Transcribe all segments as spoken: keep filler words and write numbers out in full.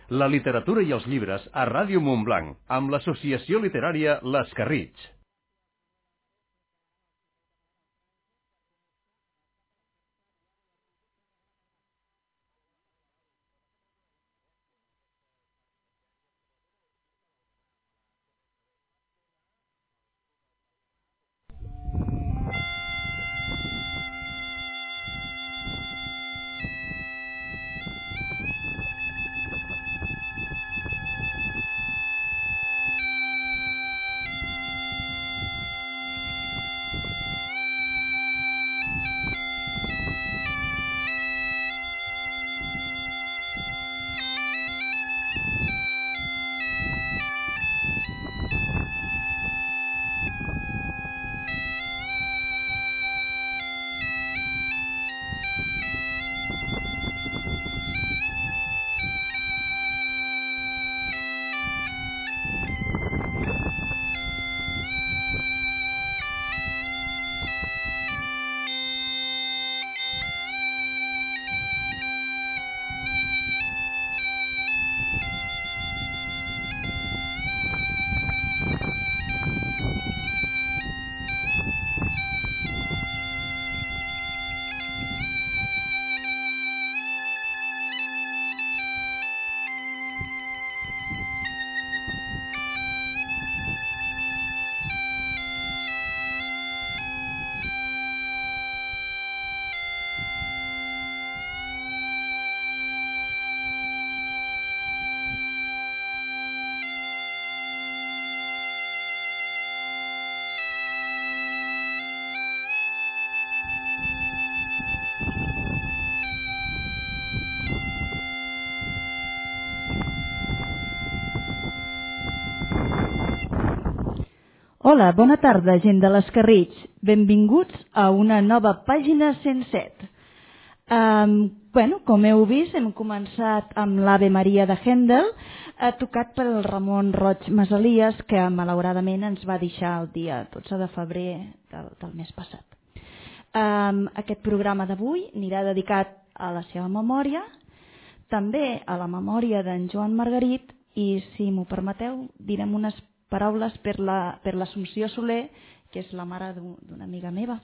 La literatura i els llibres a Ràdio Montblanc, amb l'associació literària l'Escarritx. Hola, bona tarda, gent de l'Escarritx. Benvinguts a una nova pàgina cent set. Um, bueno, com heu vist, hem començat amb l'Ave Maria de Händel, eh, tocat pel Ramon Roig Masalies, que malauradament ens va deixar el dia dotze de febrer del, del mes passat. Um, aquest programa d'avui anirà dedicat a la seva memòria, també a la memòria d'en Joan Margarit, i si m'ho permeteu, direm unes paraules per la, per l'Assumpció Soler, que és la mare d'una amiga meva.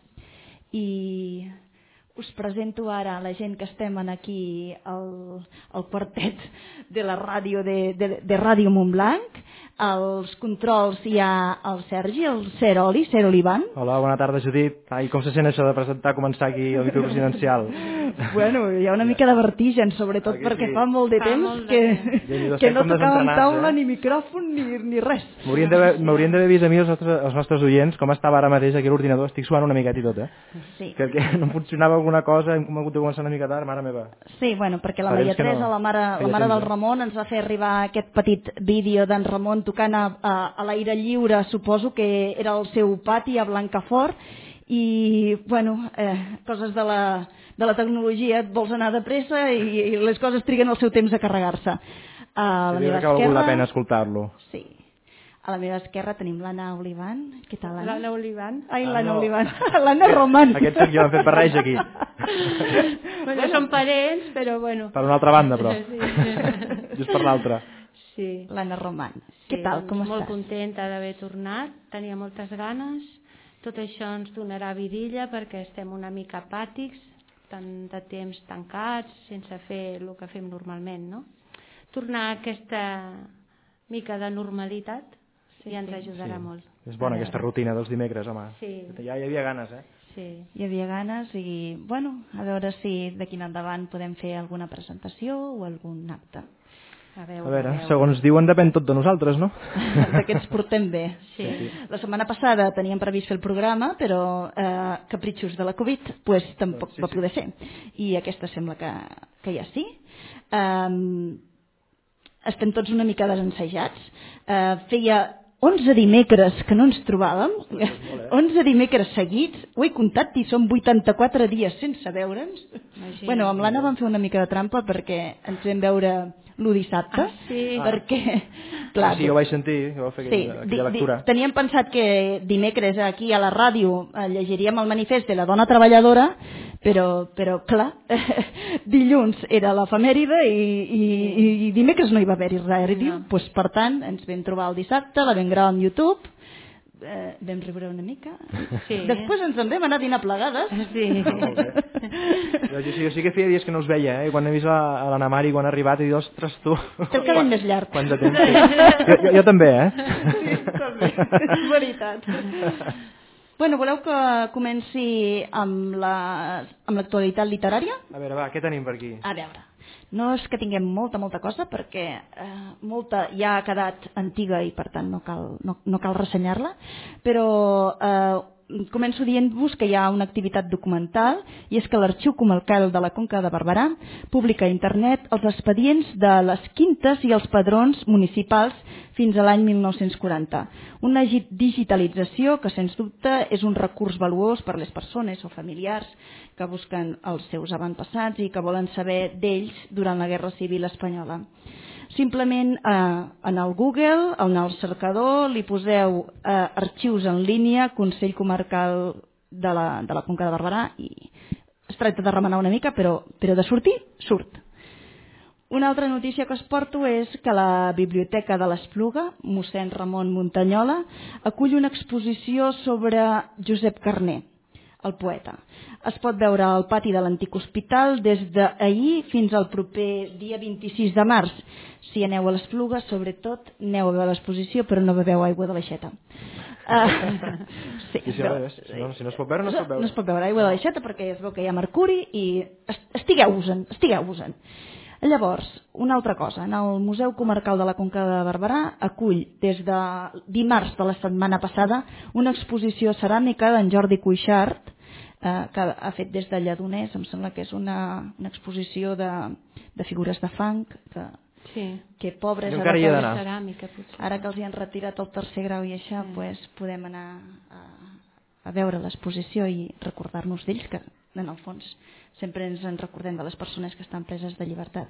I us presento ara a la gent que estem aquí al, al quartet de la ràdio de, de, de Ràdio Montblanc. Als controls hi ha el Sergi, el Ser Oli, Ser Olivan. Hola, bona tarda, Judit. Ai, com se sent això de presentar, començar aquí el micropresidencial? Bueno, hi ha una mica de vertigen, sobretot Aquí perquè sí. fa molt de Fa temps molt de que, temps. que no Com tocàvem desentrenats, taula, eh? ni micròfon, ni, ni res. M'haurien d'haver vist a mi els nostres, els nostres oients com estava ara mateix aquí a l'ordinador, estic suant una miqueta i tot, eh? Sí. Perquè no funcionava alguna cosa, hem hagut de començar una mica tard, mare meva. Sí, bueno, perquè la Parents Maria que no- Teresa, la mare, feia la mare temps, del eh? Ramon, ens va fer arribar aquest petit vídeo d'en Ramon tocant a, a, a l'aire lliure, suposo que era el seu pati a Blancafort, i, bueno, eh, coses de la, de la tecnologia, et vols anar de pressa i, i les coses triguen el seu temps a carregar-se. A la Sí, meva que ha valgut la esquerra... pena escoltar-lo. Sí. A la meva esquerra tenim l'Anna Olivan. Què tal, Anna? L'Anna Olivan. Ai, Ah, l'Anna no. Olivan. L'Anna Roman. Aquest soc jo, hem fet barreja aquí. Bueno, són parents, però bueno. Per una altra banda, però. Sí. Just per l'altra. Sí. L'Anna Roman. Sí, Què tal, com molt estàs? contenta d'haver tornat, tenia moltes ganes. Tot això ens donarà vidilla perquè estem una mica apàtics, tant de temps tancats, sense fer el que fem normalment, no? Tornar a aquesta mica de normalitat sí, ja ens ajudarà Sí. molt. És bona aquesta rutina dels dimecres, home. Sí. Ja hi havia ganes, eh? Sí. Hi havia ganes i, bueno, a veure si d'aquí en endavant podem fer alguna presentació o algun acte. A veure, A veure, segons diuen depèn tot de nosaltres, no? D'aquests portem bé. Sí. Sí. La setmana passada teníem previst fer el programa, però eh, capritxos de la Covid pues, tampoc Sí, va sí. poder ser. I aquesta sembla que, que ja sí. Um, estem tots una mica desencejats. Uh, feia onze dimecres que no ens trobàvem, onze dimecres seguits, ho he comptat i són vuitanta-quatre dies sense veure'ns. Imagina't. Bueno, amb l'Anna vam fer una mica de trampa perquè ens vam veure l'u dissabte, Ah, sí. perquè... Clar, sí, jo ho vaig sentir, jo vaig fer sí, aquella, aquella lectura. Di, teníem pensat que dimecres aquí a la ràdio eh, llegiríem el manifest de la dona treballadora, però, però clar, dilluns era l'efemèride i, i, i dimecres no hi va haver-hi ràdio, no. Pues, per tant ens vam trobar el dissabte, la vam gravar en YouTube, eh, vam riure una mica, sí. Després ens en vam anar a dinar plegades. Sí. Jo, jo, jo sí que feia dies que no us veia, eh? Quan he vist a l'Anna Mari, quan ha arribat, he dit, ostres, tu... Té el cabell més llarg. Quant de temps, sí. jo, jo, jo també, eh? Sí, també, és veritat. Bueno, voleu que comenci amb l'actualitat literària? A veure, va, què tenim per aquí? A veure, no és que tinguem molta, molta cosa, perquè eh, molta ja ha quedat antiga i per tant no cal, no, no cal ressenyar-la, però eh, començo dient-vos que hi ha una activitat documental i és que l'Arxiu Comarcal de la Conca de Barberà publica a internet els expedients de les quintes i els padrons municipals fins a l'any mil nou-cents quaranta. Una digitalització que, sens dubte, és un recurs valuós per a les persones o familiars que busquen els seus avantpassats i que volen saber d'ells durant la Guerra Civil Espanyola. Simplement eh, en el Google, en el cercador, li poseu eh, arxius en línia, Consell Comarcal de la, de la Conca de Barberà i es tracta de remenar una mica, però, però de sortir, surt. Una altra notícia que us porto és que la Biblioteca de l'Espluga, mossèn Ramon Muntanyola, acull una exposició sobre Josep Carner, el poeta. Es pot veure al pati de l'antic hospital des d'ahir fins al proper dia vint-i-sis de març. Si aneu a l'Espluga, sobretot, aneu a veure l'exposició, però no beveu aigua de l'aixeta. Uh, sí, I si, però, no, si, no, si no es pot veure, no es pot veure. No es pot veure aigua de l'aixeta perquè es veu que hi ha mercuri i estigueu-vos-en, estigueu-vos-en. Llavors, una altra cosa, en el Museu Comarcal de la Conca de Barberà acull des de dimarts de la setmana passada una exposició ceràmica d'en Jordi Cuixart, eh, que ha fet des de Lledoners, em sembla que és una, una exposició de, de figures de fang, que, sí. que pobres, ara que, ceràmica, ara que els hi han retirat el tercer grau i això, sí. pues, podem anar a, a veure l'exposició i recordar-nos d'ells, que en el fons sempre ens en recordem de les persones que estan preses de llibertat.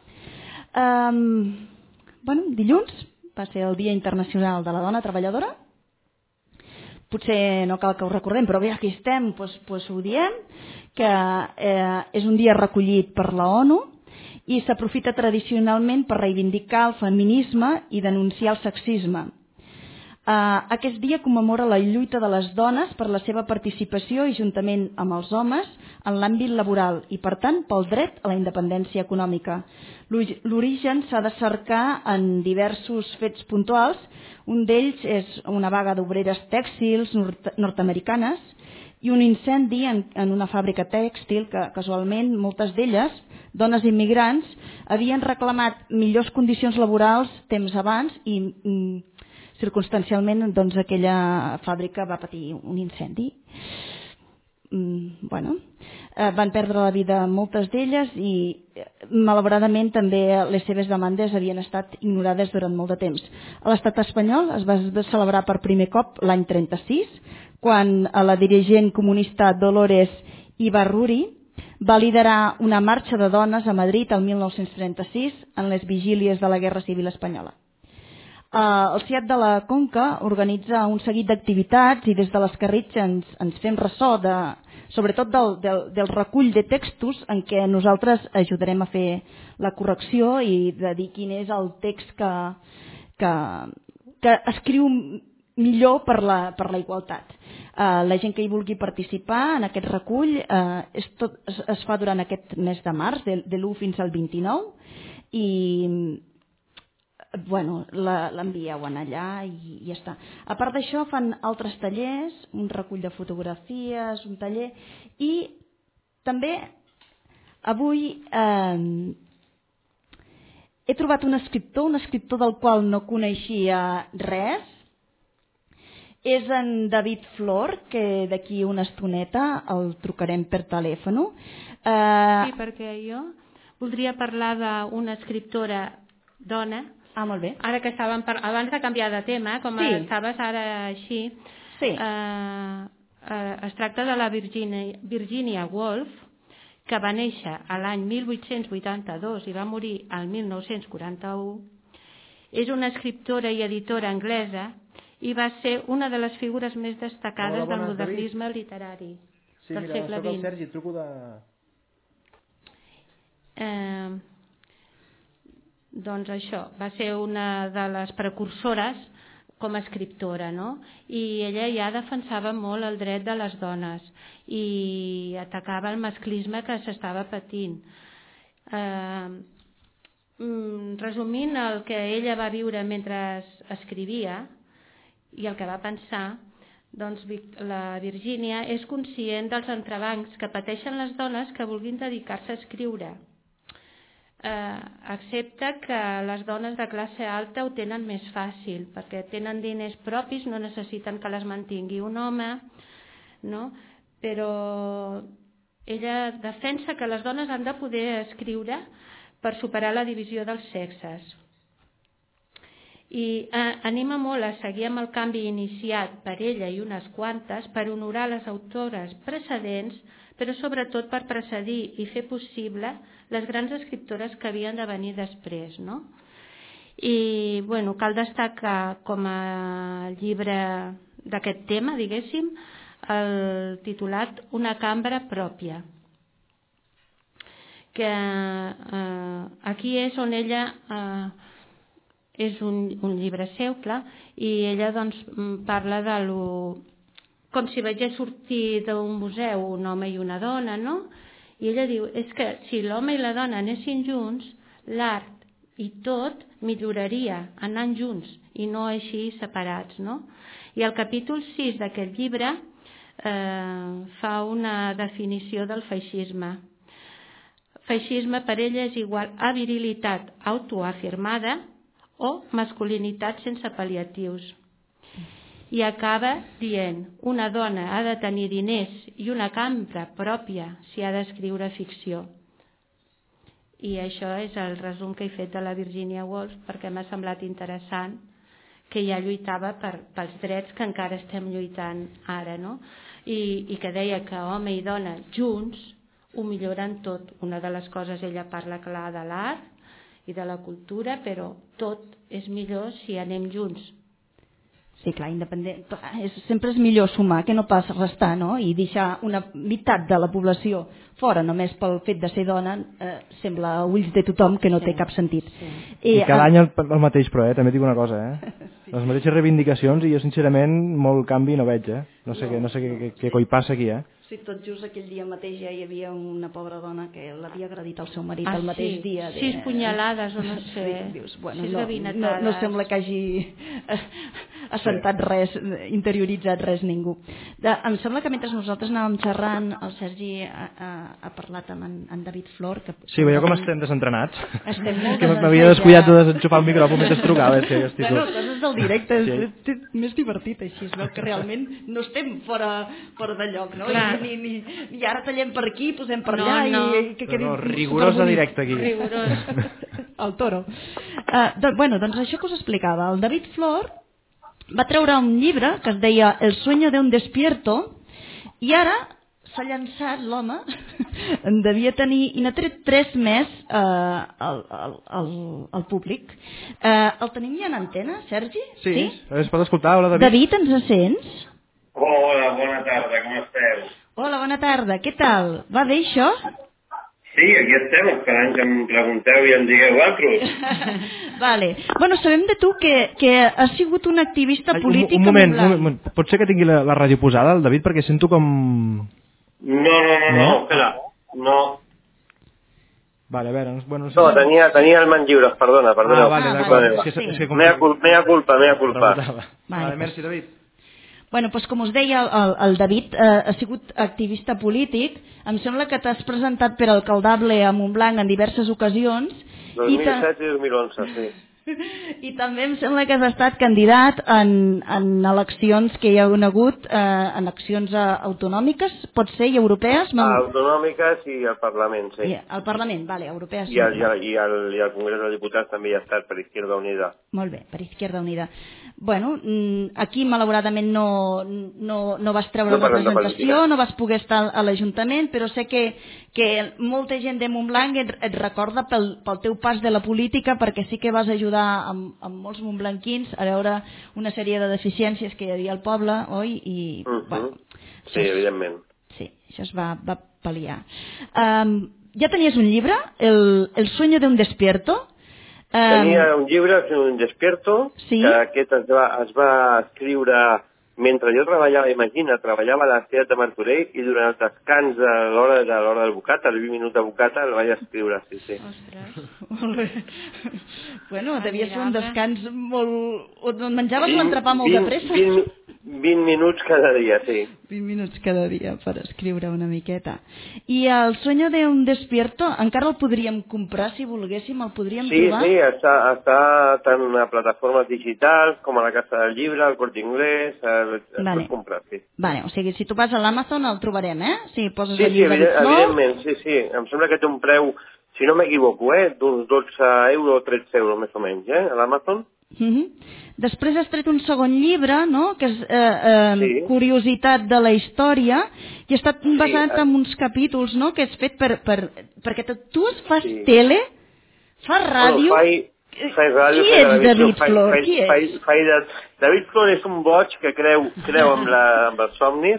Um, bueno, dilluns va ser el Dia Internacional de la Dona Treballadora. Potser no cal que ho recordem, però bé, aquí estem, doncs, doncs ho diem, que eh, és un dia recollit per la ONU i s'aprofita tradicionalment per reivindicar el feminisme i denunciar el sexisme. Uh, aquest dia commemora la lluita de les dones per la seva participació i juntament amb els homes en l'àmbit laboral i, per tant, pel dret a la independència econòmica. L'origen s'ha de cercar en diversos fets puntuals. Un d'ells és una vaga d'obreres tèxtils nord nord-americanes i un incendi en, en una fàbrica tèxtil que, casualment, moltes d'elles, dones immigrants, havien reclamat millors condicions laborals temps abans i... Mm, circumstancialment, doncs, aquella fàbrica va patir un incendi. Mm, bueno, eh, van perdre la vida moltes d'elles i, malauradament, també les seves demandes havien estat ignorades durant molt de temps. A l'estat espanyol es va celebrar per primer cop l'any trenta-sis, quan la dirigent comunista Dolores Ibarruri va liderar una marxa de dones a Madrid el mil nou-cents trenta-sis en les vigílies de la Guerra Civil Espanyola. Uh, el C I A T de la Conca organitza un seguit d'activitats i des de l'Escarritx ens, ens fem ressò de, sobretot del, del, del recull de textos en què nosaltres ajudarem a fer la correcció i de dir quin és el text que, que, que escriu millor per la, per la igualtat. Uh, la gent que hi vulgui participar en aquest recull uh, és tot, es, es fa durant aquest mes de març, de, de l'u fins al vint-i-nou, i bueno, l'envieu allà i ja està. A part d'això fan altres tallers, un recull de fotografies, un taller, i també avui eh, he trobat un escriptor, un escriptor del qual no coneixia res. És en David Flor, que d'aquí una estoneta el trucarem per telèfon. Eh... Sí, perquè jo voldria parlar d'una escriptora dona. Ah, molt bé. Ara que estàvem par... abans de canviar de tema, com sí. estaves ara així, sí. eh, eh, es tracta de la Virginia, Virginia Woolf, que va néixer a l'any mil vuit-cents vuitanta-dos i va morir al mil nou-cents quaranta-u, és una escriptora i editora anglesa i va ser una de les figures més destacades del modernisme literari del segle vint. Sí, mira, soc el Sergi, truco de... Eh, doncs això, va ser una de les precursores com a escriptora, no? I ella ja defensava molt el dret de les dones i atacava el masclisme que s'estava patint. Eh, resumint el que ella va viure mentre escrivia i el que va pensar, doncs la Virgínia és conscient dels entrebancs que pateixen les dones que vulguin dedicar-se a escriure. Eh, accepta que les dones de classe alta ho tenen més fàcil perquè tenen diners propis, no necessiten que les mantingui un home, no? Però ella defensa que les dones han de poder escriure per superar la divisió dels sexes i eh, anima molt a seguir amb el canvi iniciat per ella i unes quantes per honorar les autores precedents, però sobretot per precedir i fer possible les grans escriptores que havien de venir després, no? I bueno, cal destacar com a llibre d'aquest tema, diguéssim, el titulat Una cambra pròpia, que eh, aquí és on ella eh, és un, un llibre seu, clar, i ella doncs parla de lo, com si veiés sortir d'un museu un home i una dona, no? I ella diu, és que si l'home i la dona anessin junts, l'art i tot milloraria anant junts i no així separats, no? I el capítol sis d'aquest llibre eh, fa una definició del feixisme. Feixisme per ella és igual a virilitat autoafirmada o masculinitat sense pal·liatius. I acaba dient, una dona ha de tenir diners i una cambra pròpia si ha d'escriure ficció. I això és el resum que he fet de la Virginia Woolf perquè m'ha semblat interessant que ja lluitava per, pels drets que encara estem lluitant ara, no? I, i que deia que home i dona junts ho milloren tot. Una de les coses, ella parla clar de l'art i de la cultura, però tot és millor si anem junts. Sí, clar, independent. Clar, és, sempre és millor sumar que no pas restar, no? I deixar una meitat de la població fora només pel fet de ser dona eh, sembla a ulls de tothom que no sí, té cap sentit. Sí. I, I cada any el, el mateix, però eh, també dic una cosa, eh? Sí. Les mateixes reivindicacions i jo sincerament molt canvi no veig, eh? No sé, no. Què, no sé què, què, què coi passa aquí, eh? Sí, tot just aquell dia mateix ja hi havia una pobra dona que l'havia agredit al seu marit ah, el mateix sí. dia. De... Sis punyalades o no sé. Sí, dius, bueno, Sis no, no, no sembla que hagi assentat sí. res, interioritzat res ningú. De, em sembla que mentre nosaltres anàvem xerrant, el Sergi ha, ha, ha parlat amb en, en David Flor. Que, sí, veieu com estem desentrenats? Estem molt que m'havia descuidat de desenxufar el micròfon mentre es trucava. És que estic... Bueno, coses del directe, sí. és, és, és més divertit així, es veu que realment no estem fora, fora de lloc, no? Ni, ni, ni, I ara tallem per aquí, posem per allà no, no. i que quedi no, no, rigorós de directe aquí. Rigorós. El toro. Uh, doncs, bueno, doncs això que us explicava. El David Flor va treure un llibre que es deia El sueño de un despierto i ara s'ha llançat l'home, en devia tenir, i n'ha tret tres més uh, al, al, al, al públic. Uh, el tenim ja en antena, Sergi? Sí, sí? Es pot escoltar. Hola, David. David, ens sents? Hola, bona tarda, com esteu? Hola, bona tarda, què tal? Va bé això? Sí, aquí estem, esperant que em pregunteu i em digueu altres. Vale. Bueno, sabem de tu que, que has sigut un activista Ai, polític... Un, un, moment, un moment, pot ser que tingui la, la ràdio posada, el David, perquè sento com... No, no, no, no, no espera, no. Vale, a veure... Bueno, no, sé no si... tenia, tenia el mans lliures, perdona, perdona. Ah, vale, ah, d'acord. vale. És que, és que com... Mea culpa, mea culpa, mea culpa. Vale, vale, merci, David. Bueno, doncs com us deia, el, el David eh, ha sigut activista polític. Em sembla que t'has presentat per alcaldable a Montblanc en diverses ocasions. dos mil set i dos mil onze, sí. I també em sembla que has estat candidat en, en eleccions que hi ha hagut, eh, en eleccions eh, autonòmiques, pot ser, i europees? Autonòmiques i al Parlament, sí. I al Parlament, vale, europees. I al, i, al, i, al, i al Congrés dels Diputats també hi ha estat per Izquierda Unida. Molt bé, per Izquierda Unida. Bueno, aquí malauradament no, no, no vas treure no representació, no vas poder estar a l'Ajuntament, però sé que, que molta gent de Montblanc et, et recorda pel, pel teu pas de la política, perquè sí que vas ajudar amb, amb molts montblanquins a veure una sèrie de deficiències que hi havia al poble, oi? I, uh -huh. bueno, sí, es, evidentment. Sí, això es va, va pal·liar. Um, ja tenies un llibre, El, el sueño de un despierto. Tenia un llibre, Un despierto, sí? que aquest es va, es va escriure mentre jo treballava, imagina, treballava a la ciutat de Martorell i durant el descans a l'hora de l'hora del bocata, el vint minuts de bocata, el vaig escriure, sí, sí. Ostres, molt bé. Bueno, devia ser un descans molt... On menjaves l'entrepà molt de pressa. vint, vint minuts cada dia, sí. vint minuts cada dia per escriure una miqueta. I el sueño de un despierto encara el podríem comprar si volguéssim, el podríem sí, trobar? Sí, sí, està, està tant a plataformes digitals com a la Casa del Llibre, al Corte Inglés, es vale. pot comprar, sí. Vale, o sigui, si tu vas a l'Amazon el trobarem, eh? Si poses sí, el llibre sí, evident, evidentment, sí, sí. Em sembla que té un preu, si no m'equivoco, eh, d'uns dotze euros o tretze euros més o menys, eh, a l'Amazon. Uh -huh. Després has tret un segon llibre, no?, que és eh, eh, sí. Curiositat de la història, i ha estat basat sí, en uns capítols, no?, que has fet per, per, perquè tu fas sí. tele, fas ràdio... Bueno, fai, fai ràdio, qui ets, David Flor? Fai, Qui fai, ets? Fai de... David Flor és un boig que creu, creu amb, la, amb els somnis,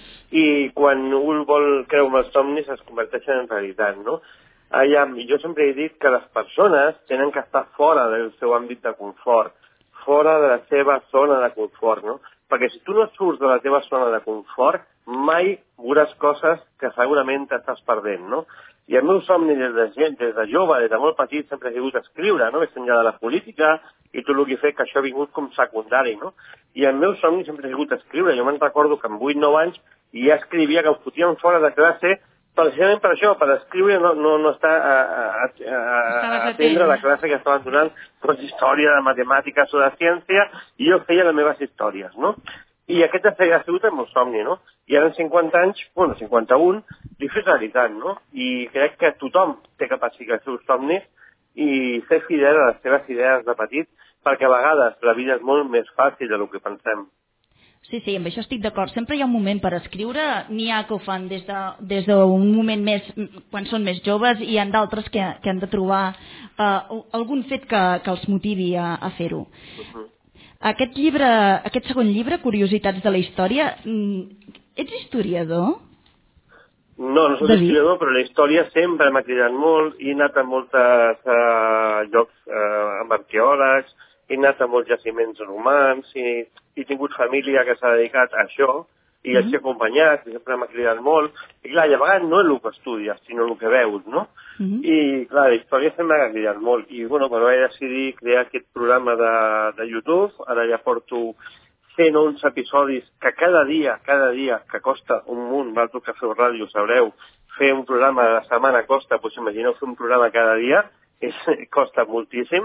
i quan un vol creu amb els somnis es converteixen en realitat, no? Allà, jo sempre he dit que les persones tenen que estar fora del seu àmbit de confort, fora de la seva zona de confort, no? Perquè si tu no surts de la teva zona de confort, mai veuràs coses que segurament t'estàs perdent, no? I el meu somni des de gent, des de jove, des de molt petit, sempre ha sigut escriure, no? Més enllà de la política i tot el que he fet, que això ha vingut com secundari, no? I el meu somni sempre ha sigut escriure. Jo me'n recordo que amb vuit nou anys ja escrivia que em fotien fora de classe precisament per això, per escriure, no, no, no estar a, a, a, a atendre la classe que estaven donant, doncs, història de matemàtiques o de ciència, i jo feia les meves històries, no? I aquest ha sigut el meu somni, no? I ara en cinquanta anys, bueno, cinquanta-un, l'he fet realitat, no? I crec que tothom té que perseguir els seus somnis i ser fidel a les seves idees de petit, perquè a vegades la vida és molt més fàcil del que pensem. Sí, sí, amb això estic d'acord. Sempre hi ha un moment per escriure, n'hi ha que ho fan des d'un de, des d'un moment més, quan són més joves, i hi ha d'altres que, que han de trobar uh, algun fet que, que els motivi a, a fer-ho. Uh-huh. Aquest llibre, aquest segon llibre, Curiositats de la història, ets historiador? No, no soc historiador, però la història sempre m'ha cridat molt, i he anat a molts uh, llocs uh, amb arqueòlegs, he anat a molts jaciments romans, i he tingut família que s'ha dedicat a això, i els he acompanyat, i sempre m'ha cridat molt. I clar, i a vegades no és el que estudies, sinó el que veus, no? Uh -huh. I clar, la història sempre m'ha cridat molt. I bueno, quan vaig decidir crear aquest programa de, de YouTube, ara ja porto cent onze episodis, que cada dia, cada dia, que costa un munt, vosaltres que feu ràdio sabreu, fer un programa de la setmana costa, doncs imagineu fer un programa cada dia, és, costa moltíssim.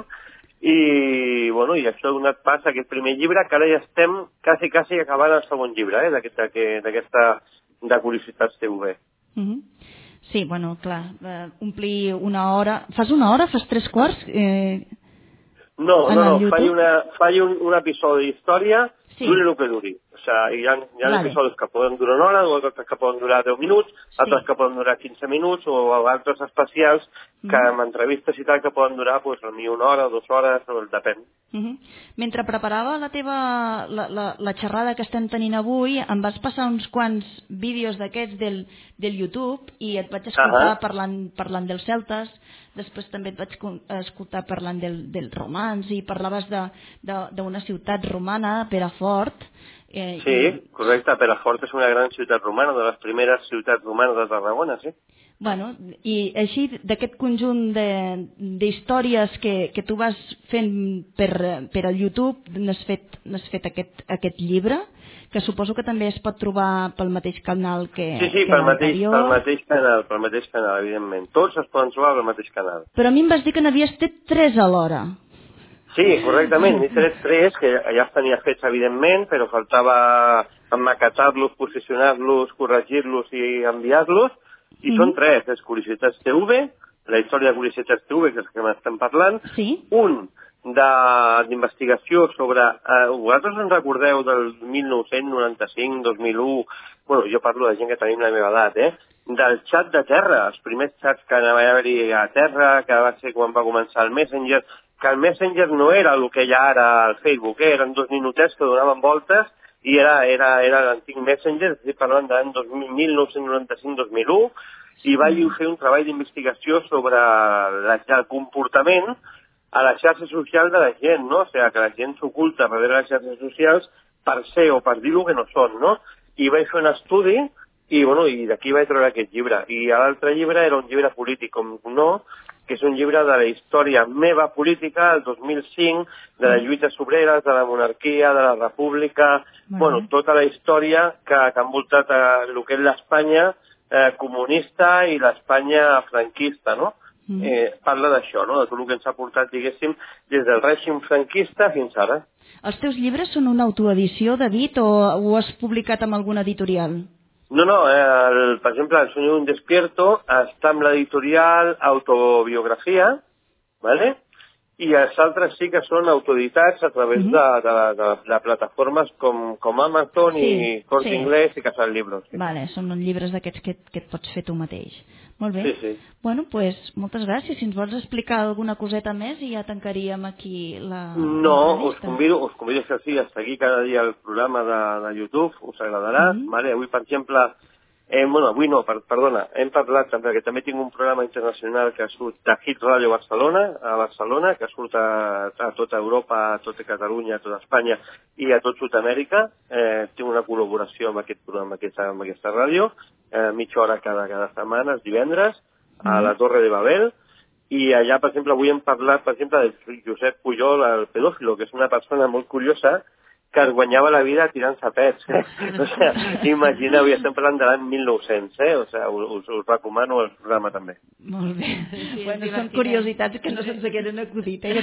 I, bueno, i això ha donat pas a aquest primer llibre, que ara ja estem quasi, quasi acabant el segon llibre, eh, d'aquesta de Curiositats T V. Uh -huh. Sí, bueno, clar, uh, omplir una hora... Fas una hora? Fas tres quarts? Eh, no, no, no, faig, una, faig un, un episodi d'història, sí. Duri el que duri. O sigui, hi ha, hi ha vale. episodis que poden durar una hora, o altres que poden durar deu minuts, sí. altres que poden durar quinze minuts, o altres especials que mm. amb entrevistes i tal que poden durar pues, potser una hora o dues hores, o depèn. Mm -hmm. Mentre preparava la teva la, la, la xerrada que estem tenint avui, em vas passar uns quants vídeos d'aquests del, del YouTube i et vaig escoltar uh -huh. parlant, parlant dels celtes, després també et vaig escoltar parlant del, del romans, i parlaves d'una ciutat romana, Perafort. Eh, sí, i... correcte, Perafort és una gran ciutat romana, de les primeres ciutats romanes de Tarragona, sí. Bueno, i així, d'aquest conjunt d'històries que, que tu vas fent per, per al YouTube, n'has fet, n'has fet aquest, aquest llibre, que suposo que també es pot trobar pel mateix canal que, sí, sí, que pel mateix, pel mateix canal, pel mateix canal, evidentment. Tots es poden trobar pel mateix canal. Però a mi em vas dir que n'havies fet tres alhora. Sí, correctament. N'he tret tres, que ja els tenia fets, evidentment, però faltava emmaquetar-los, posicionar-los, corregir-los i enviar-los. I mm. són tres. És Curiositats T V, la història de Curiositats T V, que és que m'estem parlant. Sí. Un d'investigació sobre... Eh, vosaltres ens recordeu del mil nou-cents noranta-cinc, dos mil u, bueno, jo parlo de gent que tenim la meva edat, eh? Del xat de terra, els primers xats que va haver-hi a terra, que va ser quan va començar el Messenger, que el Messenger no era el que hi ha ara al Facebook, eh? Eren dos minutets que donaven voltes i era, era, era l'antic Messenger, estic parlant d'any mil nou-cents noranta-cinc dos mil u, i vaig fer un treball d'investigació sobre la, el comportament a la xarxa social de la gent, no? O sigui, que la gent s'oculta darrere les xarxes socials per ser o per dir el que no són, no? I vaig fer un estudi i, bueno, i d'aquí vaig treure aquest llibre. I l'altre llibre era un llibre polític, com no, que és un llibre de la història meva política, el dos mil cinc, de les lluites obreres, de la monarquia, de la república, mm. bueno, tota la història que, que ha envoltat el que és l'Espanya eh, comunista i l'Espanya franquista, no? Mm. Eh, parla d'això, no? De tot el que ens ha portat, diguéssim, des del règim franquista fins ara. Els teus llibres són una autoedició, David, o ho has publicat amb alguna editorial? No, no, eh, el, per exemple, El sueño de un despierto està amb l'editorial Autobiografia, ¿vale? I els altres sí que són autoeditats a través uh -huh. de, de, de, de plataformes com, com Amazon sí, i Corte sí. Inglés i Casal Libros. Sí. Vale, són llibres d'aquests que, que et pots fer tu mateix. Molt bé. Sí, sí. Bueno, doncs pues, moltes gràcies. Si ens vols explicar alguna coseta més i ja tancaríem aquí la... No, us convido, us convido a sí, a seguir cada dia el programa de, de YouTube, us agradarà. Uh -huh. Vale? Avui, per exemple... Eh, bueno, avui no, per, perdona, hem parlat també, que també tinc un programa internacional que surt de Hit Radio Barcelona, a Barcelona, que surt a, a tota Europa, a tota Catalunya, a tota Espanya i a tot Sud-amèrica. Eh, tinc una col·laboració amb aquest programa, amb aquesta, amb aquesta ràdio, eh, mitja hora cada, cada setmana, els divendres, a la Torre de Babel, i allà, per exemple, avui hem parlat, per exemple, de Josep Pujol, el pedòfilo, que és una persona molt curiosa, que es guanyava la vida tirant-se pets. Eh? O sigui, imagineu, ja estem parlant de l'any mil nou-cents, eh? O sigui, us, us recomano el programa també. Molt bé. Sí, bueno, són curiositats que no se'ns hagueren acudit, eh?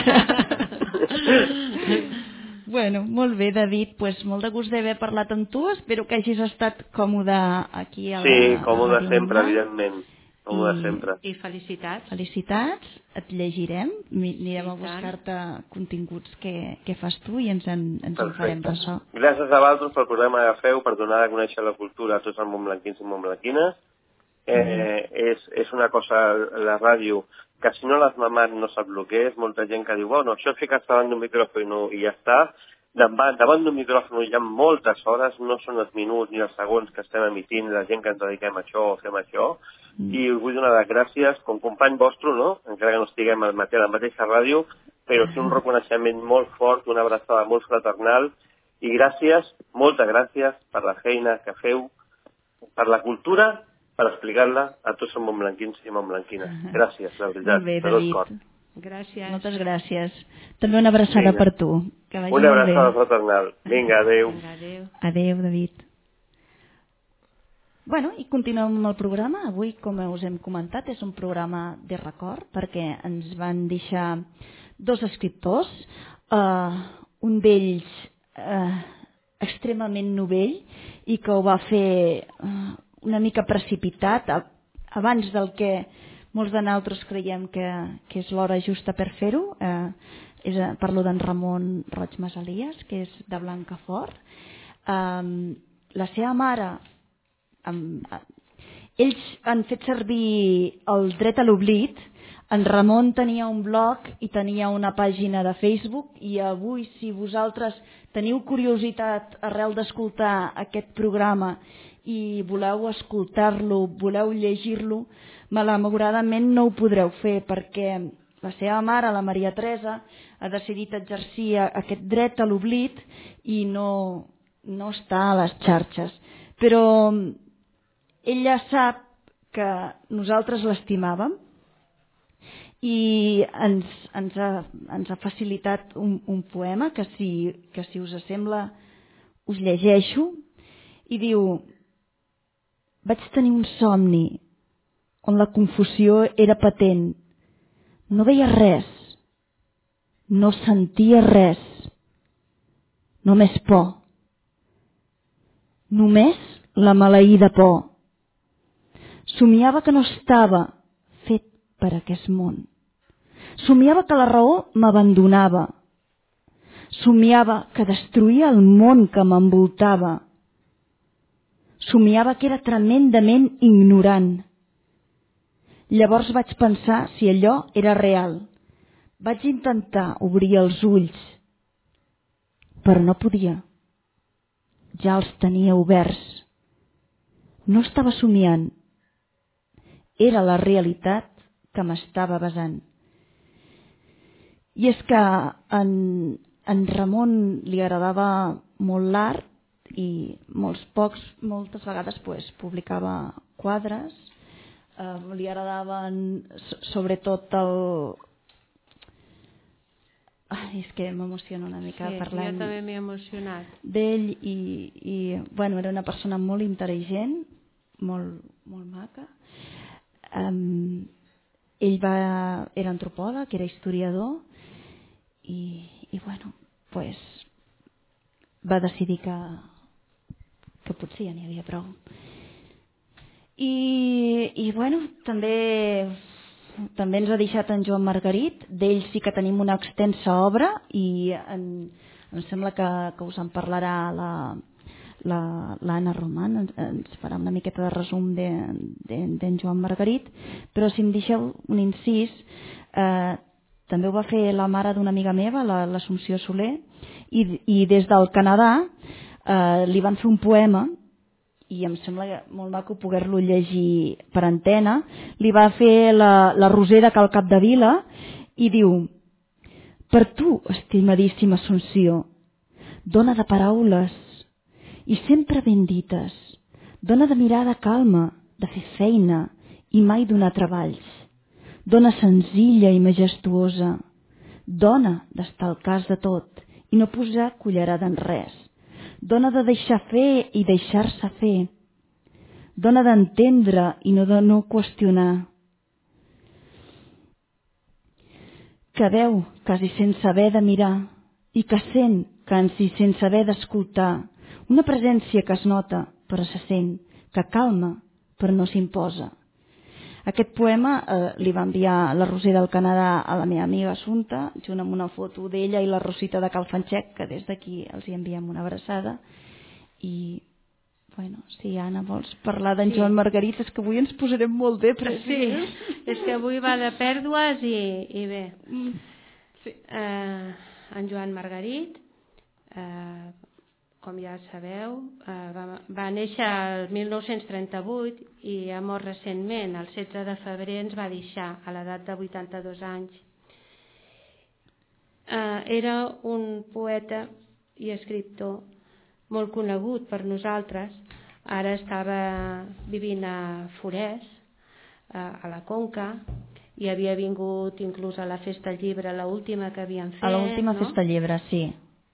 Bueno, molt bé, David, pues molt de gust d'haver parlat amb tu, espero que hagis estat còmode aquí a la... Sí, còmode sempre, evidentment. Com sempre. I felicitats. Felicitats, et llegirem, anirem a buscar-te continguts que, que fas tu i ens en, ens en farem ressò. Gràcies a vosaltres pel programa que feu, per donar a conèixer la cultura a tots els montblanquins i montblanquines. Eh, mm. és, és una cosa, la ràdio, que si no l'has mamat no sap el que és, molta gent que diu, bueno, això és ficar-se davant d'un micròfon no, i ja està. Davant, davant d'un micròfon hi ha moltes hores, no són els minuts ni els segons que estem emitint, la gent que ens dediquem a això o fem això, mm. i us vull donar les gràcies com company vostre, no? Encara que no estiguem al mateix, a la mateixa ràdio, però sí un reconeixement molt fort, una abraçada molt fraternal, i gràcies, moltes gràcies per la feina que feu, per la cultura, per explicar-la a tots els montblanquins i montblanquines. Gràcies, la veritat, molt bé, de tot cor. Gràcies. Moltes gràcies. També una abraçada Vinga. Per tu. Que vagi una molt bé. abraçada fraternal. Vinga, adeu. Adeu. Adeu, David. Bueno, i continuem amb el programa. Avui, com us hem comentat, és un programa de record perquè ens van deixar dos escriptors, uh, un d'ells uh, extremament novell i que ho va fer uh, una mica precipitat abans del que molts de nosaltres creiem que, que és l'hora justa per fer-ho. Eh, és, parlo d'en Ramon Roig Masalies, que és de Blancafort. Eh, la seva mare... Eh, ells han fet servir el dret a l'oblit. En Ramon tenia un blog i tenia una pàgina de Facebook i avui, si vosaltres teniu curiositat arrel d'escoltar aquest programa i voleu escoltar-lo, voleu llegir-lo, malauradament no ho podreu fer perquè la seva mare, la Maria Teresa, ha decidit exercir aquest dret a l'oblit i no, no està a les xarxes. Però ella sap que nosaltres l'estimàvem i ens, ens, ha, ens ha facilitat un, un poema que si, que si us sembla us llegeixo i diu: vaig tenir un somni on la confusió era patent. No veia res. no sentia res, només por. Només la maleïda por. Somiava que no estava fet per aquest món. Somiava que la raó m'abandonava. Somiava que destruïa el món que m'envoltava. Somiava que era tremendament ignorant. Llavors vaig pensar si allò era real. Vaig intentar obrir els ulls, però no podia. Ja els tenia oberts. No estava somiant. Era la realitat que m'estava besant. I és que en, en Ramon li agradava molt l'art i molts pocs, moltes vegades pues, publicava quadres. Eh, li agradaven sobretot el... Ai, és que m'emociono una mica sí, parlant jo també m'he emocionat d'ell i, i bueno, era una persona molt intel·ligent, molt, molt maca. Um, ell va, era antropòleg, era historiador i, i bueno, pues, va decidir que, que potser ja n'hi havia prou. I, i bueno, també, també ens ha deixat en Joan Margarit, d'ell sí que tenim una extensa obra i en, em sembla que, que us en parlarà la, la, l'Anna Roman, ens, ens farà una miqueta de resum d'en de, de, Joan Margarit, però si em deixeu un incís, eh, també ho va fer la mare d'una amiga meva, la, l'Assumpció Soler, i, i des del Canadà eh, li van fer un poema i em sembla molt maco poder-lo llegir per antena. Li va fer la, la Roser de Cal Capdevila i diu: per tu, estimadíssima Assumpció, dona de paraules i sempre ben dites, dona de mirada calma, de fer feina i mai donar treballs, dona senzilla i majestuosa, dona d'estar al cas de tot i no posar cullerada en res, dona de deixar fer i deixar-se fer, dona d'entendre i no de no qüestionar, que veu quasi sense haver de mirar i que sent quasi sense haver d'escoltar, una presència que es nota però se sent, que calma però no s'imposa. Aquest poema eh, li va enviar la Roser del Canadà a la meva amiga Assumpta, junt amb una foto d'ella i la Rosita de Calfanxec, que des d'aquí els hi enviem una abraçada. I, bueno, si Anna vols parlar d'en sí. Joan Margarit, és que avui ens posarem molt bé. Però sí, és que avui va de pèrdues i, i bé. Sí. Eh, en Joan Margarit, eh, com ja sabeu, eh, va, va néixer el mil nou-cents trenta-vuit i ha mort recentment, el setze de febrer ens va deixar a l'edat de vuitanta-dos anys. Eh, era un poeta i escriptor molt conegut per nosaltres. Ara estava vivint a Forès, a la Conca, i havia vingut inclús a la Festa Llibre, l'última que havien fet. A l'última no? Festa Llibre, sí.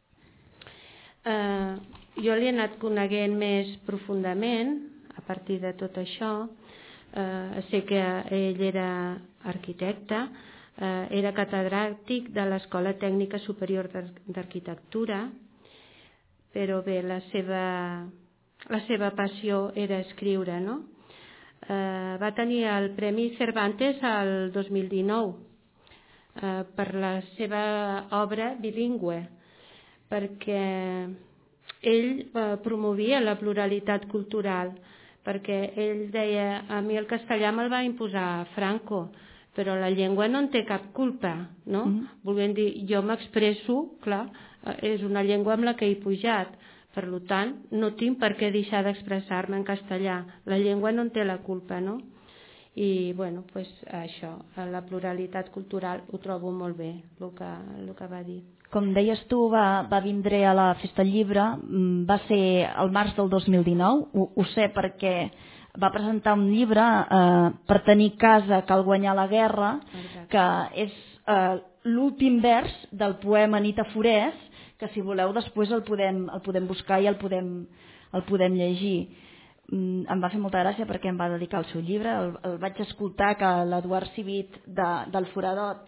Uh, jo l'he anat coneguent més profundament a partir de tot això. Uh, sé que ell era arquitecte, uh, era catedràtic de l'Escola Tècnica Superior d'Arquitectura, però bé, la seva, la seva passió era escriure, no? Uh, va tenir el Premi Cervantes el dos mil dinou uh, per la seva obra bilingüe, perquè ell eh, promovia la pluralitat cultural, perquè ell deia, a mi el castellà me'l va imposar Franco, però la llengua no en té cap culpa, no? Mm. Volent dir, jo m'expresso, clar, és una llengua amb la que he pujat, per tant, no tinc per què deixar d'expressar-me en castellà, la llengua no en té la culpa, no? I, bueno, pues això, la pluralitat cultural ho trobo molt bé, el que, el que va dir. Com deies tu, va, va vindre a la Festa Llibre, va ser al març del dos mil dinou, ho, ho sé perquè va presentar un llibre, eh, Per tenir casa cal guanyar la guerra, exacte, que és eh, l'últim vers del poema Nit a Forès, que si voleu després el podem, el podem buscar i el podem, el podem llegir. Mm, em va fer molta gràcia perquè em va dedicar el seu llibre, el, el vaig escoltar que l'Eduard Civit de, del Foradot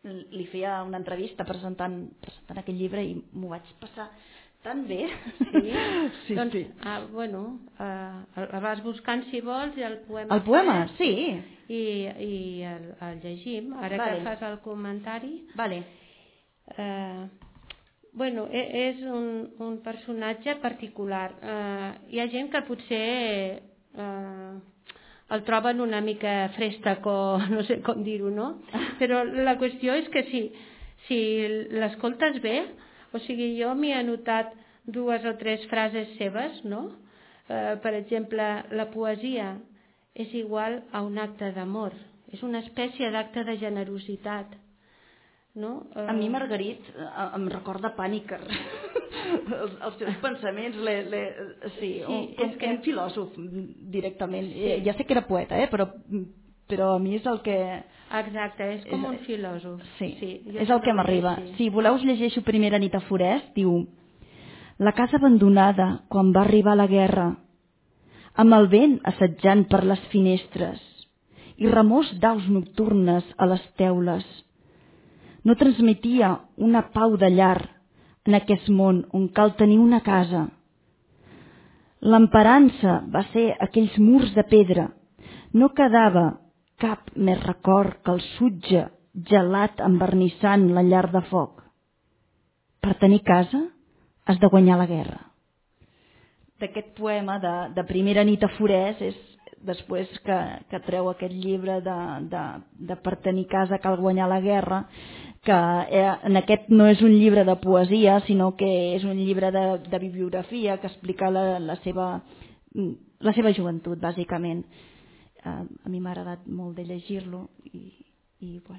li feia una entrevista presentant, presentant aquest llibre i m'ho vaig passar tan bé. Sí? Sí, doncs, sí. Ah, bueno, eh, el vas buscant, si vols, i el poema... El poema, sí. I, i el, el llegim, ara vale. que fas el comentari. Vale. Eh, bueno, és un, un personatge particular. Eh, hi ha gent que potser eh, el troben una mica frèstec o no sé com dir-ho, no? Però la qüestió és que si, si l'escoltes bé, o sigui, jo m'hi he anotat dues o tres frases seves, no? Eh, per exemple, la poesia és igual a un acte d'amor, és una espècie d'acte de generositat, no? Eh... A mi, Margarit, em recorda Pàniker. els, els seus pensaments, le, le, sí, sí un, és que... un filòsof, directament. Sí. Ja sé que era poeta, eh? però, però a mi és el que... Exacte, és com és, un filòsof. Sí, sí és el que m'arriba. Sí. Si voleu us llegeixo Primera nit a Forès, diu: la casa abandonada quan va arribar la guerra, amb el vent assetjant per les finestres i remors d'aus nocturnes a les teules, no transmetia una pau de llar en aquest món on cal tenir una casa. L'emparança va ser aquells murs de pedra, no quedava cap més record que el sutge gelat envernissant la llar de foc. Per tenir casa has de guanyar la guerra. D'aquest poema de, de Primera nit a Forès és després que, que treu aquest llibre de, de, de Per tenir casa cal guanyar la guerra, que eh, en aquest no és un llibre de poesia, sinó que és un llibre de, de bibliografia que explica la, la, seva, la seva joventut, bàsicament. Uh, a mi m'ha agradat molt de llegir-lo i, i bueno.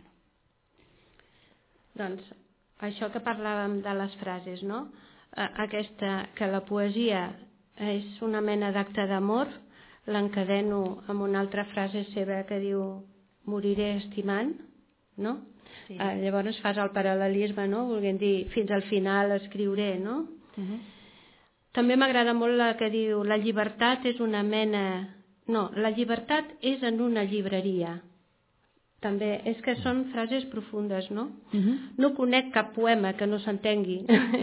Doncs això que parlàvem de les frases, no? Uh, aquesta, que la poesia és una mena d'acte d'amor, l'encadeno amb una altra frase seva que diu moriré estimant, no? Sí. Uh, llavors fas el paral·lelisme, no? Volguem dir, fins al final escriuré, no? Uh-huh. També m'agrada molt la que diu la llibertat és una mena... No, la llibertat és en una llibreria. També, és que són frases profundes, no? Uh-huh. No conec cap poema que no s'entengui.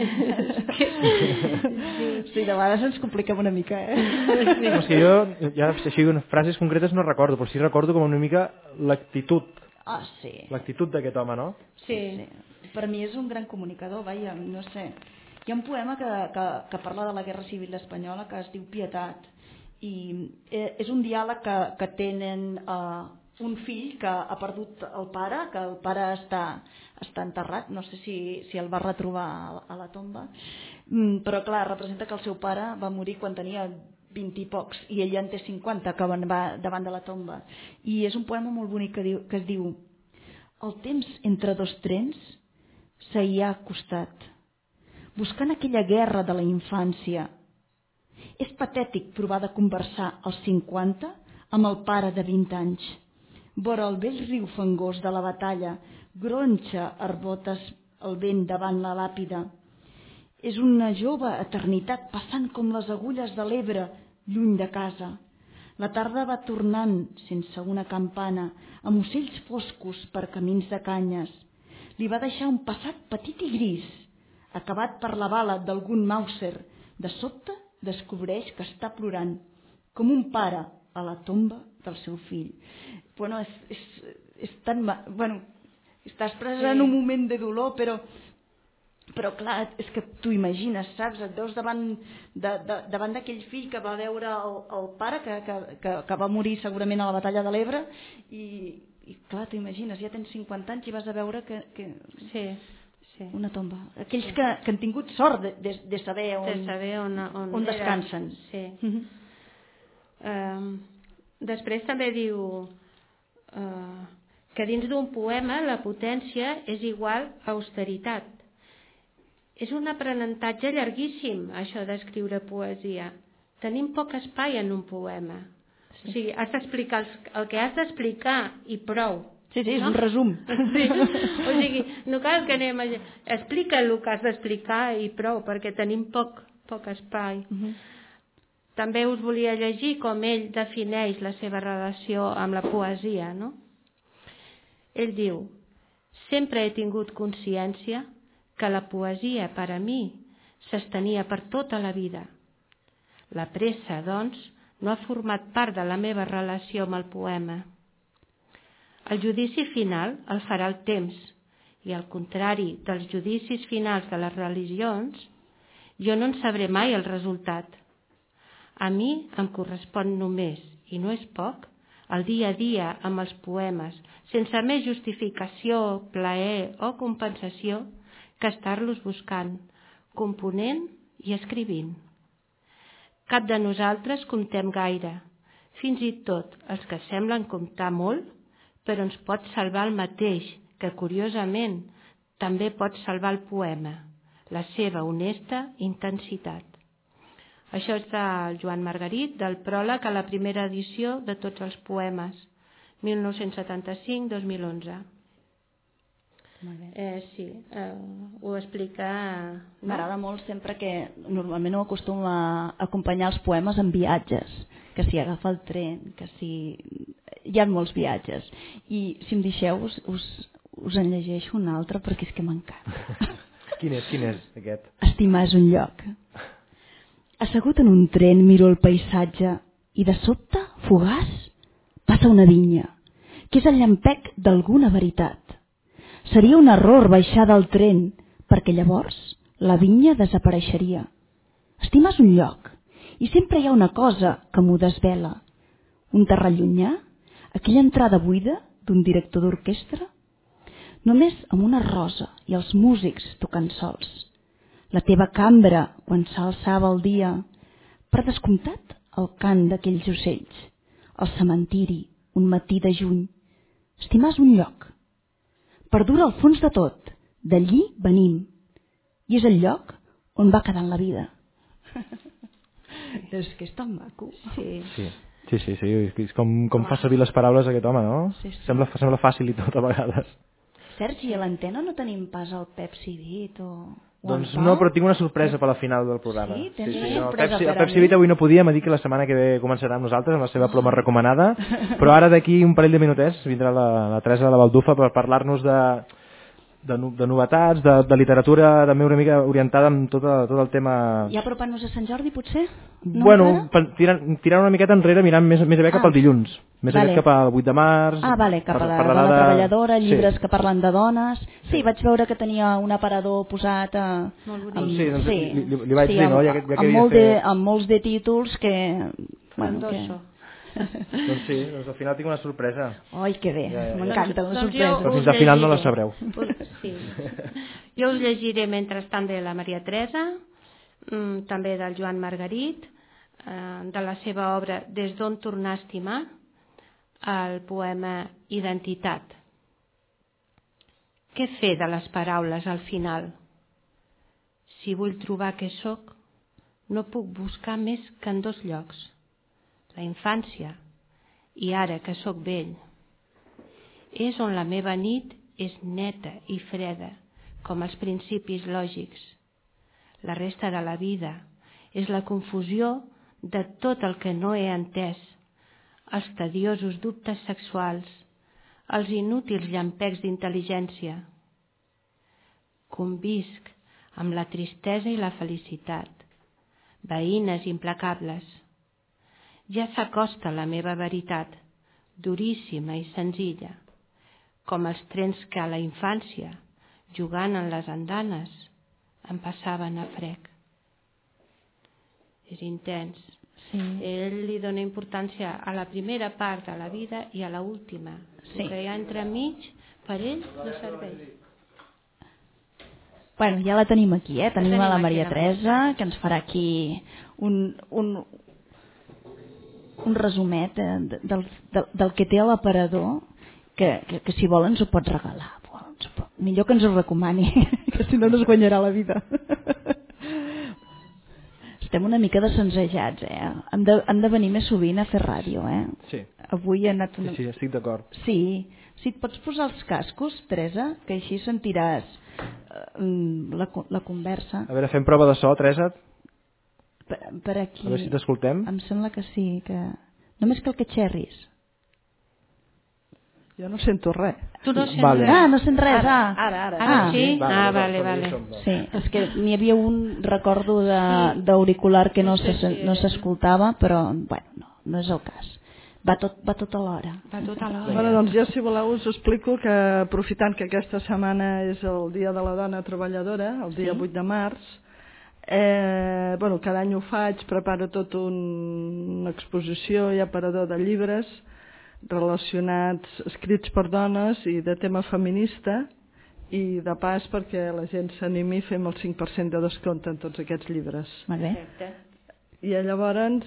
sí. sí, de vegades ens compliquem una mica, eh? Sí. No, si jo, ja així, frases concretes no recordo, però sí recordo com una mica l'actitud. Ah, sí. L'actitud d'aquest home, no? Sí. sí. Per mi és un gran comunicador, vaja, no sé. Hi ha un poema que, que, que parla de la Guerra Civil Espanyola que es diu Pietat, i és un diàleg que, que tenen eh, un fill que ha perdut el pare, que el pare està, està enterrat, no sé si, si el va retrobar a, a la tomba, mm, però clar, representa que el seu pare va morir quan tenia vint i pocs i ell ja en té cinquanta, que va davant de la tomba, i és un poema molt bonic que, diu, que es diu: el temps entre dos trens se hi ha acostat, buscant aquella guerra de la infància. És patètic provar de conversar als cinquanta amb el pare de vint anys. Vora el vell riu fangós de la batalla, gronxa arbotes el vent davant la làpida. És una jove eternitat passant com les agulles de l'Ebre, lluny de casa. La tarda va tornant sense una campana, amb ocells foscos per camins de canyes. Li va deixar un passat petit i gris, acabat per la bala d'algun Mauser. De sobte descobreix que està plorant, com un pare a la tomba del seu fill. Bueno, és, és, és tan... Bueno, estàs expressant sí. un moment de dolor, però, però clar, és que t'ho imagines, saps? Et veus davant, de, de, davant d'aquell fill que va veure el, el pare, que, que, que, que va morir segurament a la batalla de l'Ebre, i, i clar, t'ho imagines, ja tens cinquanta anys i vas a veure que... que... Sí. Sí. Una tomba. Aquells sí. que, que han tingut sort de, de, de saber on, de saber on, on, on descansen. Sí. Uh-huh. Uh, després també diu uh, que dins d'un poema la potència és igual a austeritat. És un aprenentatge llarguíssim, això d'escriure poesia. Tenim poc espai en un poema. Sí. O sigui, has d'explicar el, el que has d'explicar i prou. Sí, sí, és no? un resum. Sí. O sigui, no cal que anem a... Explica el que has d'explicar i prou, perquè tenim poc, poc espai. Uh-huh. També us volia llegir com ell defineix la seva relació amb la poesia, no? Ell diu: Sempre he tingut consciència que la poesia per a mi s'estenia per tota la vida. La pressa, doncs, no ha format part de la meva relació amb el poema. El judici final el farà el temps, i al contrari dels judicis finals de les religions, jo no en sabré mai el resultat. A mi em correspon només, i no és poc, el dia a dia amb els poemes, sense més justificació, plaer o compensació que estar-los buscant, component i escrivint. Cap de nosaltres comptem gaire, fins i tot els que semblen comptar molt, però ens pot salvar el mateix, que curiosament també pot salvar el poema, la seva honesta intensitat. Això és del Joan Margarit, del pròleg a la primera edició de tots els poemes, mil nou-cents setanta-cinc a dos mil onze. Eh, sí, eh, ho explica... No? M'agrada molt sempre que normalment ho acostumo a acompanyar els poemes en viatges, que si agafa el tren, que si... Hi ha molts viatges. I si em deixeu, us, us, us en llegeixo un altre perquè és que m'encanta. Quin és, quin és aquest? Estimar és un lloc. Assegut en un tren miro el paisatge i de sobte, fugaç, passa una vinya, que és el llampec d'alguna veritat. Seria un error baixar del tren, perquè llavors la vinya desapareixeria. Estimar és un lloc, i sempre hi ha una cosa que m'ho desvela. Un terrat llunyà, aquella entrada buida d'un director d'orquestra, només amb una rosa i els músics tocant sols. La teva cambra, quan s'alçava el dia, per descomptat el cant d'aquells ocells, el cementiri, un matí de juny. Estimar és un lloc. Perdura al fons de tot, d'allí venim, i és el lloc on va quedant la vida. És que és tan maco. Sí. Sí, sí, sí, sí. És com, com fa servir les paraules aquest home, no? Sí, sí. Sembla, sembla fàcil i tot a vegades. Sergi, a l'antena no tenim pas el Pepsi Dit o... o Doncs en Pau? no, però tinc una sorpresa per la final del programa. Sí? Tens una no, sorpresa Pepsi, per el a Pepsi mi? Vita avui no podia, m'ha dit que la setmana que ve començarà amb nosaltres, amb la seva ploma recomanada, però ara d'aquí un parell de minutets vindrà la, la Teresa de la Baldufa per parlar-nos de, de, de novetats, de, de literatura també una mica orientada amb tot, a, tot el tema... I apropant-nos a Sant Jordi, potser? No bueno, encara? tirant, tirant una miqueta enrere, mirant més, més aviat Ah. cap al dilluns, més Vale. aviat cap al vuit de març... Ah, vale, cap a per- la parlarà dona de- treballadora, llibres sí. que parlen de dones... Sí, vaig veure que tenia un aparador posat a... Molt bonic. Doncs sí, doncs li- li- li vaig sí, dir, no? amb, Ja que- ja que amb, havia molt fet- de, amb molts de títols que... Bueno, que... Endosso. Doncs sí, doncs al final tinc una sorpresa. Ai, que bé, Ja, ja, ja. m'encanten les Doncs sorpreses. Però us fins al final no la llegiré. sabreu. Us- Sí. Jo us llegiré mentrestant de la Maria Teresa, mm, també del Joan Margarit, eh, de la seva obra Des d'on tornar a estimar, el poema Identitat. Què fer de les paraules al final? Si vull trobar què sóc, no puc buscar més que en dos llocs. La infància i ara que sóc vell. És on la meva nit és neta i freda, com els principis lògics. La resta de la vida és la confusió de tot el que no he entès, els tediosos dubtes sexuals, els inútils llampecs d'intel·ligència. Convisc amb la tristesa i la felicitat, veïnes implacables. Ja s'acosta la meva veritat, duríssima i senzilla, com els trens que a la infància, jugant en les andanes, em passaven a frec. És intens. Sí. Ell li dona importància a la primera part de la vida i a l'última. Sí. El que hi ha entremig, per ell no serveix. Bueno, ja la tenim aquí, eh? Tenim tenim a la aquí, Maria la Teresa, que ens farà aquí un, un, un resumet eh, del, del, del que té a l'aparador, que, que, que si vol ens ho pot regalar. Ens ho pot, millor que ens ho recomani, que si no no es guanyarà la vida. Estem una mica desensejats, eh? Hem de, hem de venir més sovint a fer ràdio, eh? Sí. Avui he anat... Una... Sí, sí, estic d'acord. Sí, si et pots posar els cascos, Teresa, que així sentiràs eh, la, la conversa. A veure, fem prova de so, Teresa, Per, per aquí... a veure si t'escoltem. Em sembla que sí, que... Només cal que xerris. Jo no sento res. Tu no sents Vale. res? Ah, no sent res, ah. Ara, ara. Ara Ah, sí? Vale, Ah, doncs, vale, doncs vale. hi som, doncs. Sí, és que n'hi havia un, recordo, de- d'auricular que no Sí, sí, se- sí. no s'escoltava, però, bueno, no, no és el cas. Va tot, va tot alhora. Va tot a l'hora. Bueno, doncs jo, si voleu, us explico que, aprofitant que aquesta setmana és el Dia de la Dona Treballadora, el dia Sí. vuit de març, eh, bueno, cada any ho faig, preparo tot un, una exposició i aparador de llibres relacionats, escrits per dones i de tema feminista, i de pas perquè la gent s'animi fem el cinc per cent de descompte en tots aquests llibres. Molt bé. Perfecte. I llavors,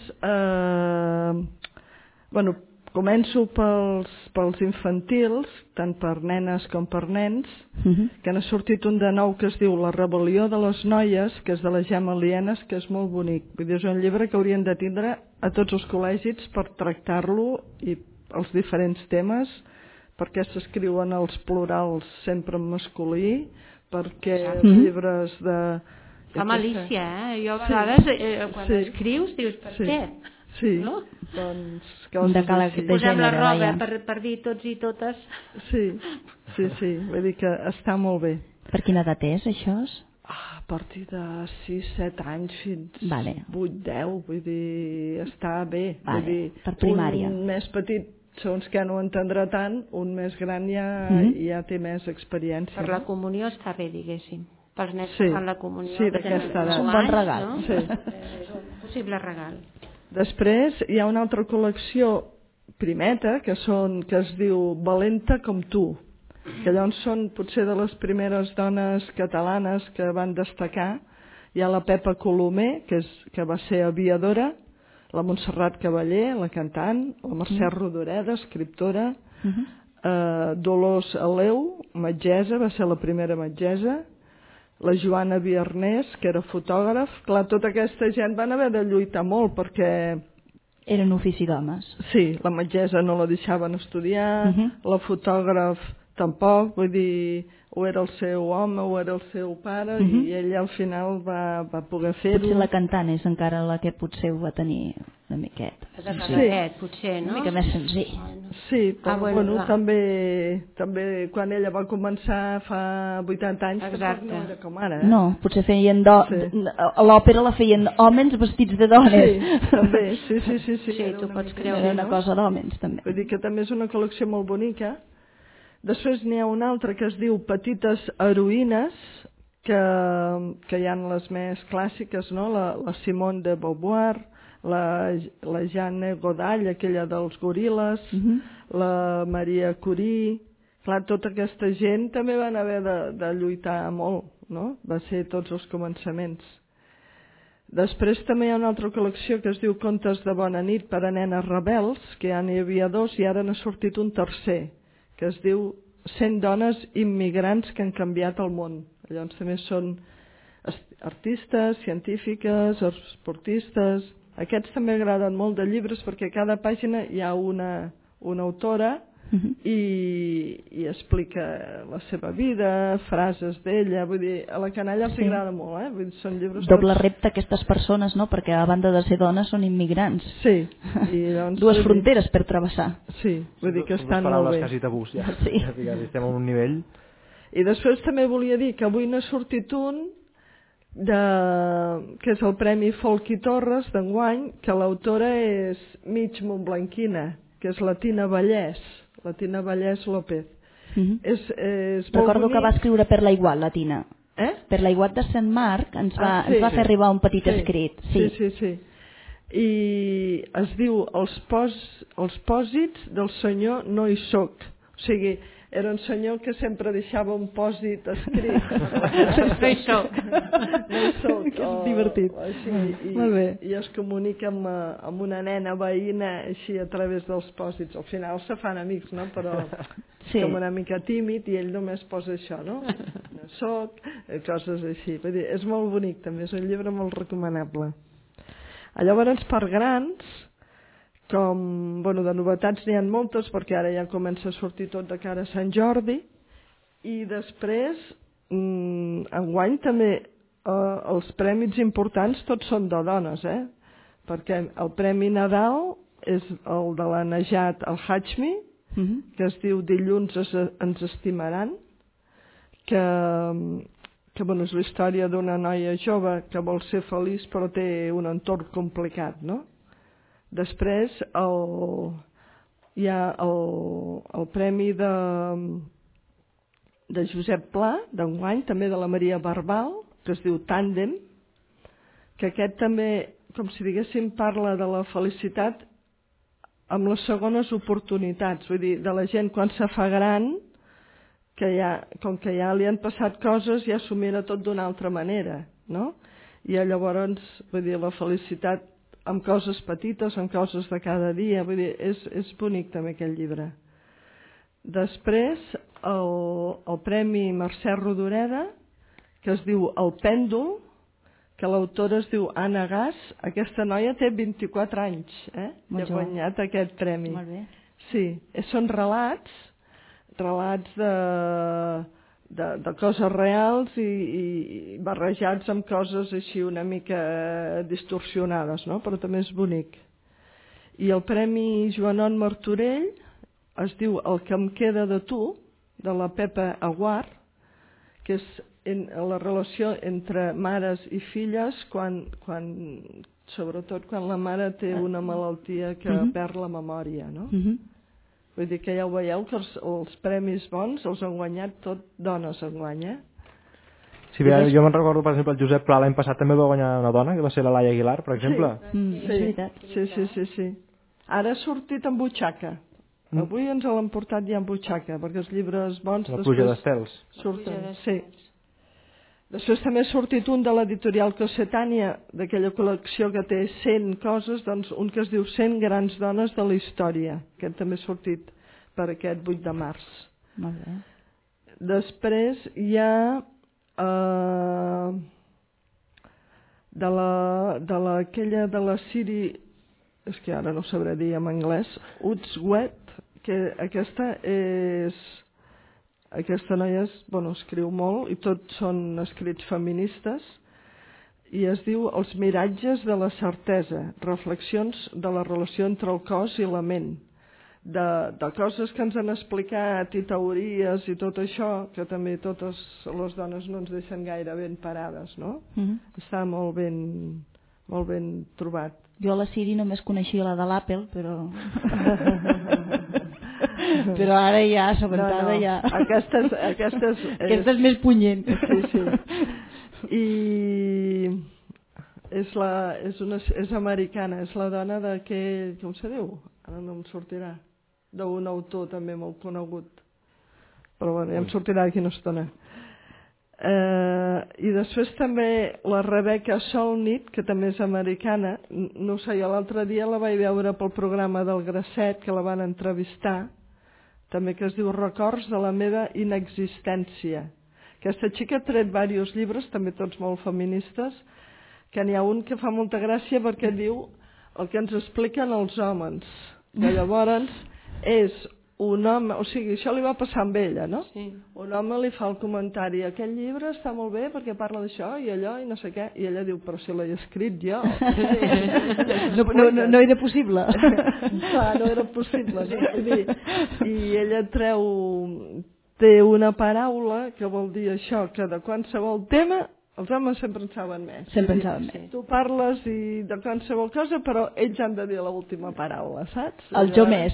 eh, bueno, començo pels, pels infantils, tant per nenes com per nens, Mhm. que n'ha sortit un de nou que es diu La rebel·lió de les noies, que és de la Gemma Lienes, que és molt bonic. Vull dir, és un llibre que haurien de tindre a tots els col·legis per tractar-lo i els diferents temes, perquè s'escriuen els plurals sempre en masculí, perquè els Mhm. llibres de... Fa malícia, eh? Jo a Sí. vegades, eh, quan Sí. escrius, dius, per Sí. què? Sí, No? doncs De coses cala- així. de Posem la gènere, roba vaja. per, per dir tots i totes. Sí, sí, sí, vull dir que està molt bé. Per quina edat és, això? Ah, a partir de sis set anys fins Vale. vuit deu, vull dir, està bé. Vale, Vull dir, per primària. Un més petit, segons que no entendrà tant, un més gran ja, Mhm. ja té més experiència. Per la comunió està bé, diguéssim. Pels nens Sí. que fan la comunió. Sí, que d'aquesta tenen edat. deu És un bon anys, regal. No? Sí. Eh, És un possible regal. Després hi ha una altra col·lecció primeta que, són, que es diu Valenta com tu, que llavors són potser de les primeres dones catalanes que van destacar. Hi ha la Pepa Colomer, que, és, que va ser aviadora, la Montserrat Cavaller, la cantant, la Mercè Rodoreda, escriptora, Mhm. eh, Dolors Aleu, metgessa, va ser la primera metgessa, la Joana Viernès, que era fotògraf. Clar, tota aquesta gent van haver de lluitar molt perquè, Era un ofici d'homes. sí, la metgessa no la deixaven estudiar, Mhm. la fotògraf tampoc, vull dir, o era el seu home o era el seu pare, Mhm. i ella al final va, va poder fer-ho. Potser la cantant és encara la que potser ho va tenir una miqueta. És de Caladet, potser, no? Una mica més senzill. Sí, però Ah, bueno, bueno, clar. també, també quan ella va començar fa vuitanta anys, tampoc Exacte. no era com ara. Eh? No, potser feien do... Sí. a l'òpera la feien homes vestits de dones. Sí, també, sí, sí, sí. Sí, Sí, era tu una pots mica creure, Era així, una no? cosa d'homes, també. Vull dir que també és una col·lecció molt bonica. Després n'hi ha una altra que es diu Petites heroïnes, que, que hi ha les més clàssiques, no? La, la Simone de Beauvoir, la, la Jeanne Godall, aquella dels goril·les, Mhm. la Maria Curie. Clar, tota aquesta gent també van haver de, de lluitar molt, no? Va ser tots els començaments. Després també hi ha una altra col·lecció que es diu Contes de bona nit per a nenes rebels, que ja n'hi havia dos i ara n'ha sortit un tercer, que es diu cent dones immigrants que han canviat el món. Llavors també són artistes, científiques, esportistes. Aquests també agraden molt de llibres perquè a cada pàgina hi ha una, una autora Mhm. i, i explica la seva vida, frases d'ella, vull dir, a la canalla els Sí. agrada molt, eh? Vull dir, són llibres... Doble tots- repte aquestes persones, no? Perquè a banda de ser dones són immigrants. Sí. I llavors, Dues vull dir- fronteres per travessar. Sí, vull dir que Són estan dues molt paraules bé. quasi tabús, ja. Sí. Ja, ja estem a un nivell... I després també volia dir que avui n'ha sortit un de, que és el Premi Folk i Torres d'enguany, que l'autora és mig montblanquina, que és la Tina Vallès, la Tina Vallès López. Mhm. És, és molt Recordo bonic. que va escriure per l'aiguat, la Tina. Eh? Per l'aiguat de Sant Marc ens va, Ah, sí. ens va fer arribar un petit Sí. escrit. Sí, sí, sí. I es diu els, pos, els pòsits del senyor no hi soc. O sigui, era un senyor que sempre deixava un pòsit escrit. No hi soc. No hi soc. Que és divertit. O així, i, Molt bé. I es comunica amb, eh, amb una nena veïna així a través dels pòsits. Al final se fan amics, no? Però Sí. com una mica tímid i ell només posa això, no? No soc, eh, coses així. Vull dir, és molt bonic també, és un llibre molt recomanable. Llavors, per grans, com, bueno, de novetats n'hi ha moltes, perquè ara ja comença a sortir tot de cara a Sant Jordi, i després, mm, enguany també eh, els premis importants tots són de dones, eh? Perquè el Premi Nadal és el de la Najat Al-Hajmi, uh-huh. que es diu Dilluns es, ens estimaran, que, que bueno, és la història d'una noia jove que vol ser feliç però té un entorn complicat, no? Després el, hi ha el, el premi de, de Josep Pla, d'enguany, també de la Maria Barbal, que es diu Tàndem, que aquest també, com si diguéssim, parla de la felicitat amb les segones oportunitats, vull dir, de la gent quan se fa gran, que ja, com que ja li han passat coses, ja s'ho mira tot d'una altra manera, no? I llavors, vull dir, la felicitat amb coses petites, amb coses de cada dia, vull dir, és, és bonic també aquest llibre. Després, el, el Premi Mercè Rodoreda, que es diu El Pèndol, que l'autora es diu Anna Gas. Aquesta noia té vint-i-quatre anys, eh? I ha guanyat aquest premi. Molt bé. Sí, són relats, relats de, de, de coses reals i, i barrejats amb coses així una mica distorsionades, no? Però també és bonic. I el Premi Joanon Martorell es diu El que em queda de tu, de la Pepa Aguar, que és en la relació entre mares i filles, quan, quan, sobretot quan la mare té una malaltia que uh-huh. perd la memòria, no? Uh-huh. Vull dir que ja ho veieu, que els, els premis bons els han guanyat tot dones enguany, eh? Sí, bé, jo me'n recordo, per exemple, el Josep Pla l'any passat també va guanyar una dona, que va ser la Laia Aguilar, per exemple. Sí, mm, sí, sí, sí, sí, sí. Ara ha sortit en butxaca. Mm. Avui ens l'han portat ja en butxaca, perquè els llibres bons... La pluja d'estels. Surten, sí. Després també ha sortit un de l'editorial Cossetània, d'aquella col·lecció que té cent coses, doncs un que es diu cent grans dones de la història, que també ha sortit per aquest vuit de març. Molt bé. Després hi ha eh, de la de la, aquella de la Siri, és que ara no sabré dir en anglès, Utswet, que aquesta és... Aquesta noia és, bueno, escriu molt i tots són escrits feministes i es diu Els miratges de la certesa, reflexions de la relació entre el cos i la ment, de, de coses que ens han explicat i teories i tot això, que també totes les dones no ens deixen gaire ben parades, no? Mm-hmm. Està molt ben, molt ben trobat. Jo a la Siri només coneixia la de l'Apple, però... però ara ja, assabentada no, no. ja. Aquesta és, aquesta és, és... Aquesta és més punyent. Sí, sí. I és, la, és, una, és americana, és la dona d'aquell, com se diu? Ara no em sortirà. D'un autor també molt conegut. Però bueno, ja em sortirà d'aquí una estona. Eh, I després també la Rebecca Solnit, que també és americana. No ho sé, jo l'altre dia la vaig veure pel programa del Grasset, que la van entrevistar, també, que es diu Records de la meva inexistència. Aquesta xica ha tret diversos llibres, també tots molt feministes, que n'hi ha un que fa molta gràcia perquè diu el que ens expliquen els homes. Que llavors és un home, o sigui, això li va passar amb ella, no? Sí. Un home li fa el comentari, aquest llibre està molt bé perquè parla d'això i allò i no sé què, i ella diu, però si l'he escrit jo. no, no, no, no era possible. Clar, no era possible. No? I ella treu, té una paraula que vol dir això, que de qualsevol tema els homes sempre en saben més. Sempre en saben més. Tu parles i de qualsevol cosa, però ells han de dir l'última paraula, saps? El jo més.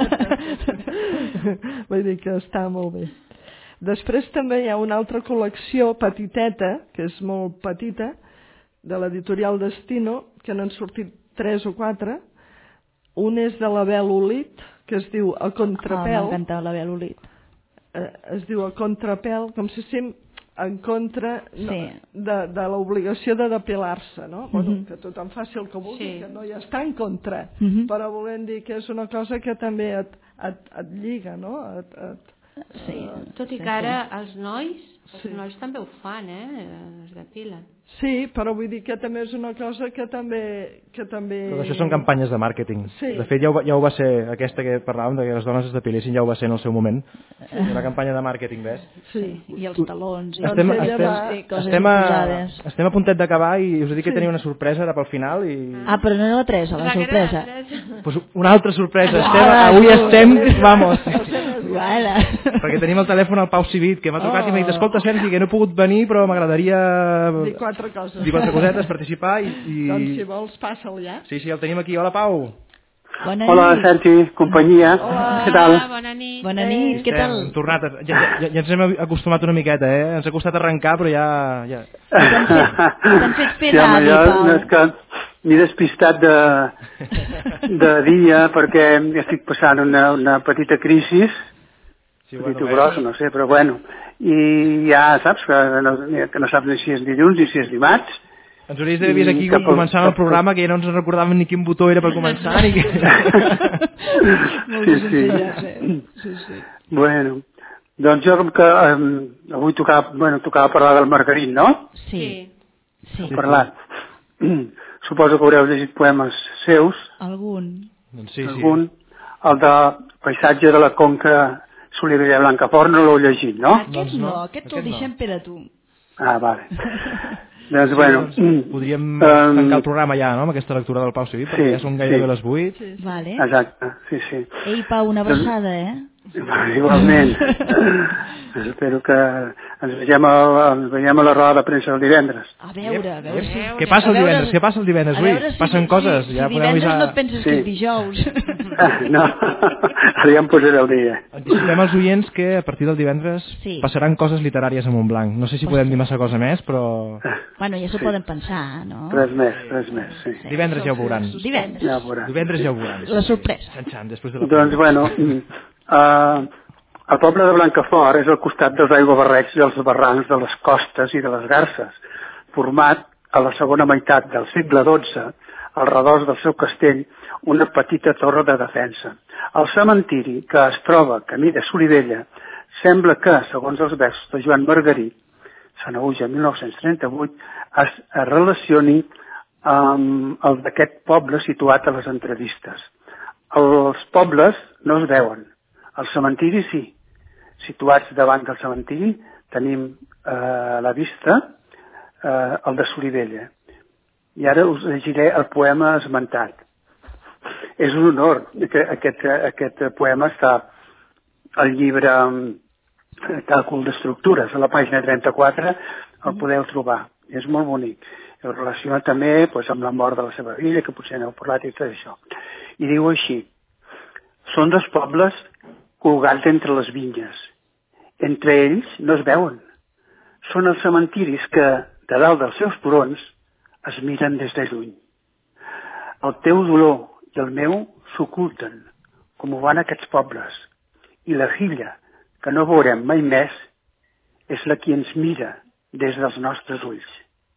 Vull dir que està molt bé. Després també hi ha una altra col·lecció petiteta, que és molt petita, de l'editorial Destino, que n'han sortit tres o quatre. Un és de la Bel Olit, que es diu A Contrapèl. Ah, m'encanta la Bel Olit. Eh, es diu A Contrapèl, com si sim en contra no, sí. de, de l'obligació de depilar-se, no? Bueno, mm-hmm. que tothom faci el que vulgui, sí. que no hi està en contra, mm-hmm. però volem dir que és una cosa que també et, et, et lliga, no? Et, et, sí. Uh, Tot i sí, que ara sí. els nois Els sí. nois també ho fan, eh? Es depilen. Sí, però vull dir que també és una cosa que també... Que també... Però això són campanyes de màrqueting. Sí. De fet, ja ho, ja ho va ser, aquesta que parlàvem, que les dones es depilessin, ja ho va ser en el seu moment. Sí. Una campanya de màrqueting, ves? Sí, i els talons. I estem, coses, estem, i coses estem, a, posades. estem a puntet d'acabar i us he dit que sí. tenia una sorpresa ara pel final. I... Ah, però no era la Teresa, la sorpresa. Pues una altra sorpresa. Estem, avui estem, vamos... Vale. Perquè tenim el telèfon al Pau Civit, que m'ha trucat oh. i m'ha dit, escolta, Sergi, que no he pogut venir, però m'agradaria... Dir quatre coses. Dir quatre cosetes, participar i... i... Doncs si vols, passa'l ja. Sí, sí, el tenim aquí. Hola, Pau. Bona Hola, nit. Sergi, companyia. Hola. Què tal? Hola, bona nit. Bona nit, què tal? Hem tornat, ja, ja, ja ens hem acostumat una miqueta, eh? Ens ha costat arrencar, però ja... ja... T'han fet, t'han fet fer sí, home, ràdio, jo, Pau. no és que m'he despistat de, de dia perquè estic passant una, una petita crisi, sí, petit bueno, gros, no sé, però bueno, i ja saps que no, que no saps ni si és dilluns ni si és dimarts. Ens hauries d'haver vist aquí cap, començant cap, el programa, que ja no ens recordàvem ni quin botó era per començar, ni... sí, sí. sí, sí. Bueno, doncs jo com que um, avui tocava, bueno, tocava parlar del Margarit, no? Sí. Sí. He parlat. Suposo que haureu llegit poemes seus. Algun. Doncs sí, sí. Algun. El de Paisatge de la Conca Solivella Blancafort no l'heu llegit, no? Aquest Doncs no, no, aquest aquest te'l deixem no. per a tu. Ah, vale. Doncs, bueno... Doncs podríem um, tancar el programa ja, no?, amb aquesta lectura del Pau Civit, perquè sí, ja són gairebé sí. les vuit. Sí. Vale. Exacte, sí, sí. Ei, Pau, una abraçada, eh? Igualment. Espero que ens vegem a, ens vegem a la roda de premsa el divendres. A veure, a veure si... Què passa el veure- divendres? Què passa el divendres avui? si- Passen si- coses. Si, ja si podem divendres avisar... no et penses Sí. que és dijous. No, ara ja em posaré el dia. Anticipem als oients que a partir del divendres Sí. passaran coses literàries a Montblanc. No sé si Pues podem sí. dir massa cosa més, però... Bueno, ja s'ho Sí. poden pensar, no? Res més, res més, sí. Sí. Divendres ja ho veuran. Divendres. Ja ho veurà. Divendres ja ho veuran. La sorpresa. Xan-xan, després de la... Doncs, bueno, uh, el poble de Blancafort és al costat dels aiguabarreig i els barrancs de les costes i de les garces, format a la segona meitat del segle dotze, al redós del seu castell, una petita torre de defensa. El cementiri, que es troba camí de Solivella, sembla que, segons els versos de Joan Margarit, Sanaüja, mil nou-cents trenta-vuit, es, es relacioni amb el d'aquest poble situat a les entrevistes. Els pobles no es veuen, el cementiri sí. Situats davant del cementiri tenim eh, a la vista eh, el de Solivella. I ara us llegiré el poema esmentat. És un honor que aquest, aquest poema està al llibre Càlcul d'Estructures, a la pàgina trenta-quatre, el podeu trobar. És molt bonic. El relaciona també doncs, amb la mort de la seva filla, que potser n'heu parlat i tot això. I diu així: són dos pobles colgats entre les vinyes. Entre ells no es veuen. Són els cementiris que, de dalt dels seus turons, es miren des de lluny. El teu dolor i el meu s'oculten, com ho van aquests pobles. I la filla, que no veurem mai més, és la qui ens mira des dels nostres ulls.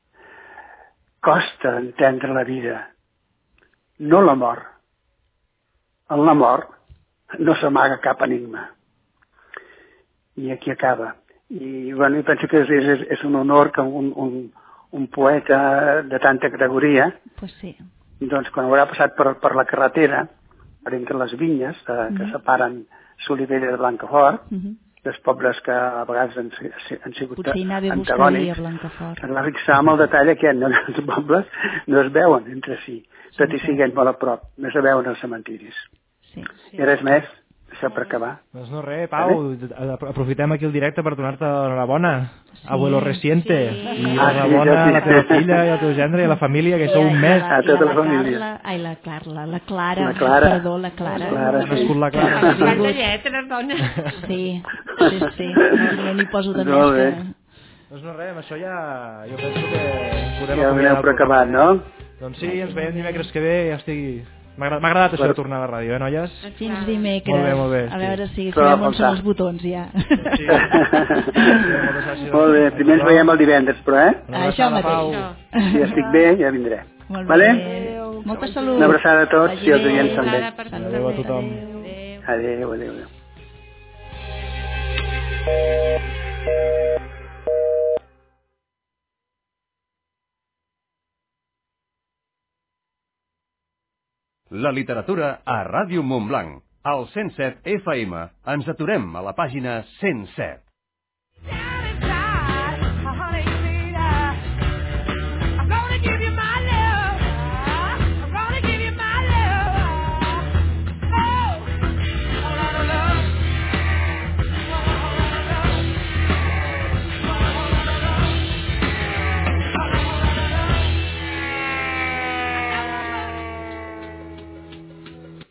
Costa entendre la vida, no la mort. En la mort no s'amaga cap enigma. I aquí acaba. I bueno, penso que és, és, és un honor que un, un, un poeta de tanta categoria, Pues sí. doncs quan haurà passat per, per la carretera, per entre les vinyes de, que Mhm. separen Solivella de Blancafort, Uh -huh. dels pobles que a vegades han, han sigut Potser hi anava a buscar-hi a antagònics, Blancafort. es va fixar amb el detall aquest, no? Els pobles no es veuen entre si, tot i siguent molt a prop, no es veuen els cementiris. Sí. I res més, això per acabar. Doncs no res, Pau, aprofitem aquí el directe per donar-te l'enhorabona. Sí, Abuelo reciente. sí. I Ah, sí, l'enhorabona ja sí. a la teva filla i al teu gendre i a la família, que sou un mes. A tota la família. Carla, ai, la Carla, la Clara, La Clara. perdó, la Clara. La Clara, Ha nascut la Clara. Fan de lletres, dona. Sí, sí, sí, no, no n'hi poso de més. Molt bé. Que... Doncs no res, amb això ja... Jo penso que podem Ja ho acomiadar doneu el per programa. acabat, no? Doncs sí, ens veiem dimecres que ve, ja estic... M'ha agradat, m'ha agradat això de tornar a la ràdio, eh, noies? Fins dimecres. Molt bé, molt bé, A veure si Però sabem on faltar. són els botons, ja. Sí. Moltes gràcies. Molt bé, primer ens veiem el divendres, però, eh? Una Això abraçada, Pau. mateix. Si estic bé, ja vindré. Molt Vale? bé. Molta salut. Una abraçada a tots Vagi i als bé. oients també. Ara per tots Adéu a també. tothom. Adéu. Adéu, adéu, adéu. La literatura a Ràdio Montblanc. Al cent set F M ens aturem a la pàgina cent set.